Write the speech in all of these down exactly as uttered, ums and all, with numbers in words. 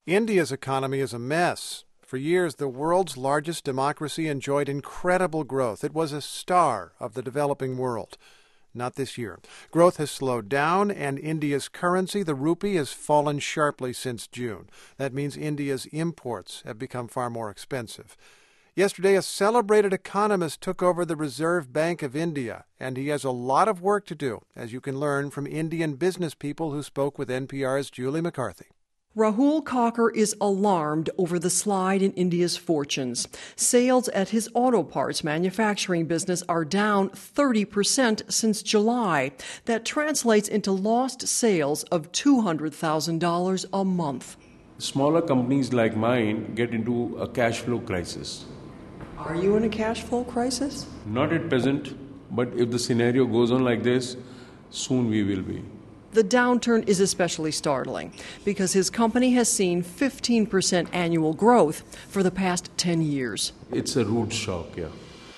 India's economy is a mess. For years, the world's largest democracy enjoyed incredible growth. It was a star of the developing world. Not this year. Growth has slowed down, and India's currency, the rupee, has fallen sharply since June. That means India's imports have become far more expensive. Yesterday, a celebrated economist took over the Reserve Bank of India, and he has a lot of work to do, as you can learn from Indian business people who spoke with N P R's Julie McCarthy. Rahul Kakkar is alarmed over the slide in India's fortunes. Sales at his auto parts manufacturing business are down thirty percent since July. That translates into lost sales of two hundred thousand dollars a month. Smaller companies like mine get into a cash flow crisis. Are you in a cash flow crisis? Not at present, but if the scenario goes on like this, soon we will be. The downturn is especially startling because his company has seen fifteen percent annual growth for the past ten years. It's a rude shock, yeah.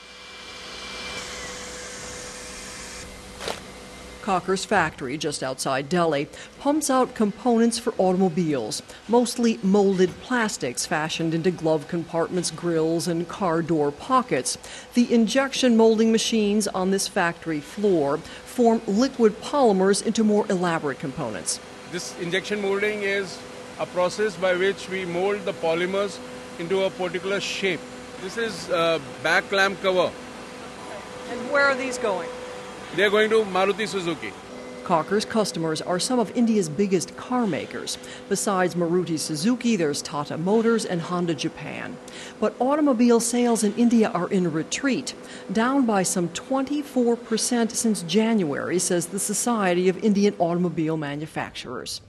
Kakkar's factory, just outside Delhi, pumps out components for automobiles, mostly molded plastics fashioned into glove compartments, grills, and car door pockets. The injection molding machines on this factory floor form liquid polymers into more elaborate components. This injection molding is a process by which we mold the polymers into a particular shape. This is a back lamp cover. And where are these going? They are going to Maruti Suzuki. Kakkar's customers are some of India's biggest car makers. Besides Maruti Suzuki, there's Tata Motors and Honda Japan. But automobile sales in India are in retreat, down by some twenty-four percent since January, says the Society of Indian Automobile Manufacturers.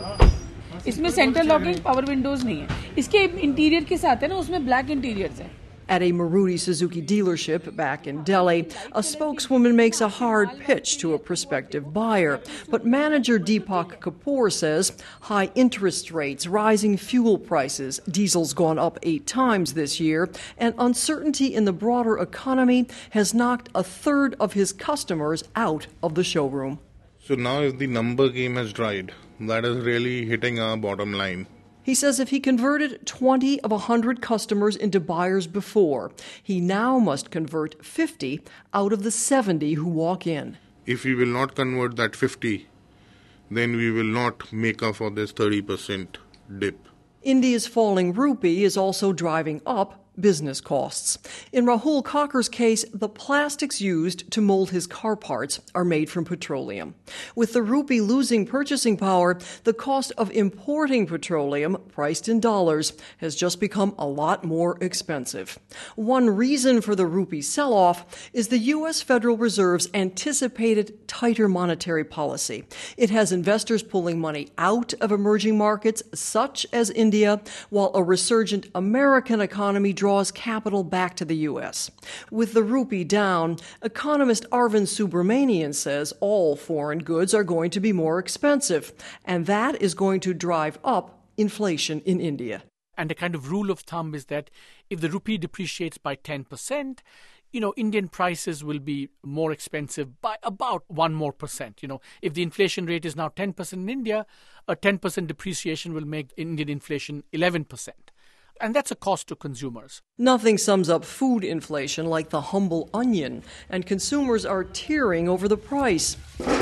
इसमें centre locking power windows नहीं है इसके interior के साथ है ना उसमें black interiors हैं. At a Maruti Suzuki dealership back in Delhi, a spokeswoman makes a hard pitch to a prospective buyer. But manager Deepak Kapoor says high interest rates, rising fuel prices, diesel's gone up eight times this year, and uncertainty in the broader economy has knocked a third of his customers out of the showroom. So now if the number game has dried, that is really hitting our bottom line. He says if he converted twenty of one hundred customers into buyers before, he now must convert fifty out of the seventy who walk in. If we will not convert that fifty, then we will not make up for this thirty percent dip. India's falling rupee is also driving up business costs. In Rahul Kakkar's case, the plastics used to mold his car parts are made from petroleum. With the rupee losing purchasing power, the cost of importing petroleum, priced in dollars, has just become a lot more expensive. One reason for the rupee sell-off is the U S Federal Reserve's anticipated tighter monetary policy. It has investors pulling money out of emerging markets such as India, while a resurgent American economy draws capital back to the U S. With the rupee down, economist Arvind Subramanian says all foreign goods are going to be more expensive, and that is going to drive up inflation in India. And a kind of rule of thumb is that if the rupee depreciates by ten percent, you know, Indian prices will be more expensive by about one more percent. You know, if the inflation rate is now ten percent in India, a ten percent depreciation will make Indian inflation eleven percent. And that's a cost to consumers. Nothing sums up food inflation like the humble onion, and consumers are tearing over the price.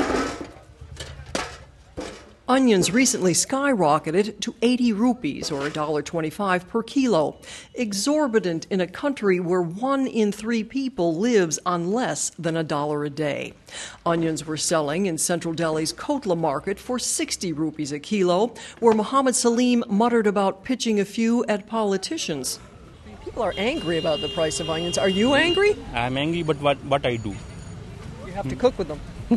Onions recently skyrocketed to eighty rupees, or one dollar twenty-five per kilo, exorbitant in a country where one in three people lives on less than a dollar a day. Onions were selling in central Delhi's Kotla market for sixty rupees a kilo, where Muhammad Salim muttered about pitching a few at politicians. People are angry about the price of onions. Are you angry? I'm angry, but what, what I do? You have to cook with them.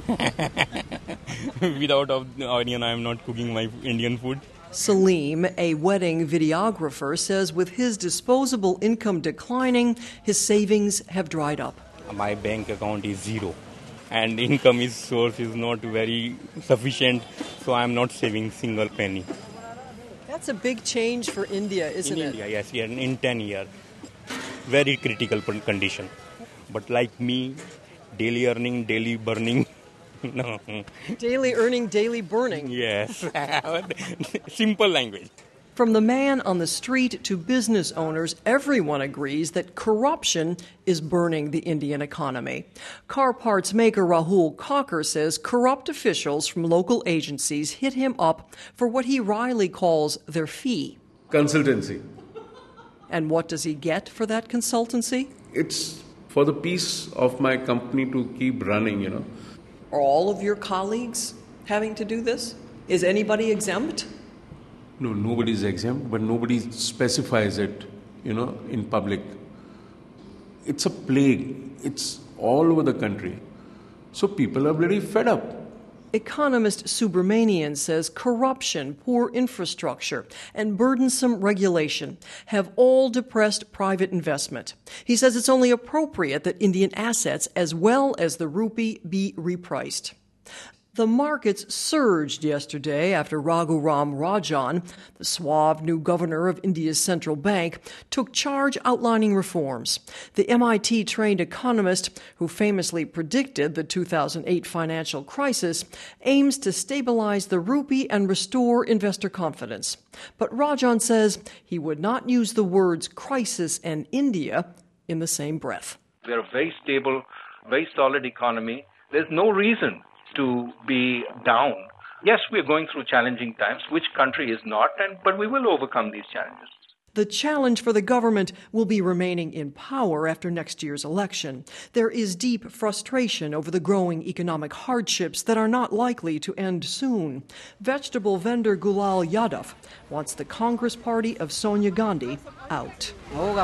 Without onion, I am not cooking my Indian food. Salim, a wedding videographer, says with his disposable income declining, his savings have dried up. My bank account is zero, and income is source is not very sufficient, so I am not saving single penny. That's a big change for India, isn't in it? India, yes, yeah, in ten years. Very critical condition. But like me, daily earning, daily burning. No. Daily earning, daily burning. Yes. Simple language. From the man on the street to business owners, everyone agrees that corruption is burning the Indian economy. Car parts maker Rahul Cocker says corrupt officials from local agencies hit him up for what he wryly calls their fee. Consultancy. And what does he get for that consultancy? It's for the peace of my company to keep running, you know. Are all of your colleagues having to do this? Is anybody exempt? No, nobody is exempt, but nobody specifies it, you know, in public. It's a plague. It's all over the country. So people are very fed up. Economist Subramanian says corruption, poor infrastructure, and burdensome regulation have all depressed private investment. He says it's only appropriate that Indian assets, as well as the rupee, be repriced. The markets surged yesterday after Raghuram Rajan, the suave new governor of India's central bank, took charge outlining reforms. The M I T-trained economist, who famously predicted the two thousand eight financial crisis, aims to stabilize the rupee and restore investor confidence. But Rajan says he would not use the words crisis and India in the same breath. We're a very stable, very solid economy. There's no reason to be down. Yes, we're going through challenging times. Which country is not? And but we will overcome these challenges. The challenge for the government will be remaining in power after next year's election. There is deep frustration over the growing economic hardships that are not likely to end soon. Vegetable vendor Gulal Yadav wants the Congress party of Sonia Gandhi out.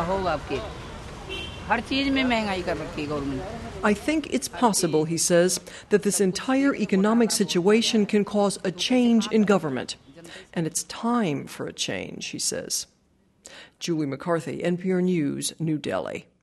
I think it's possible, he says, that this entire economic situation can cause a change in government. And it's time for a change, he says. Julie McCarthy, N P R News, New Delhi.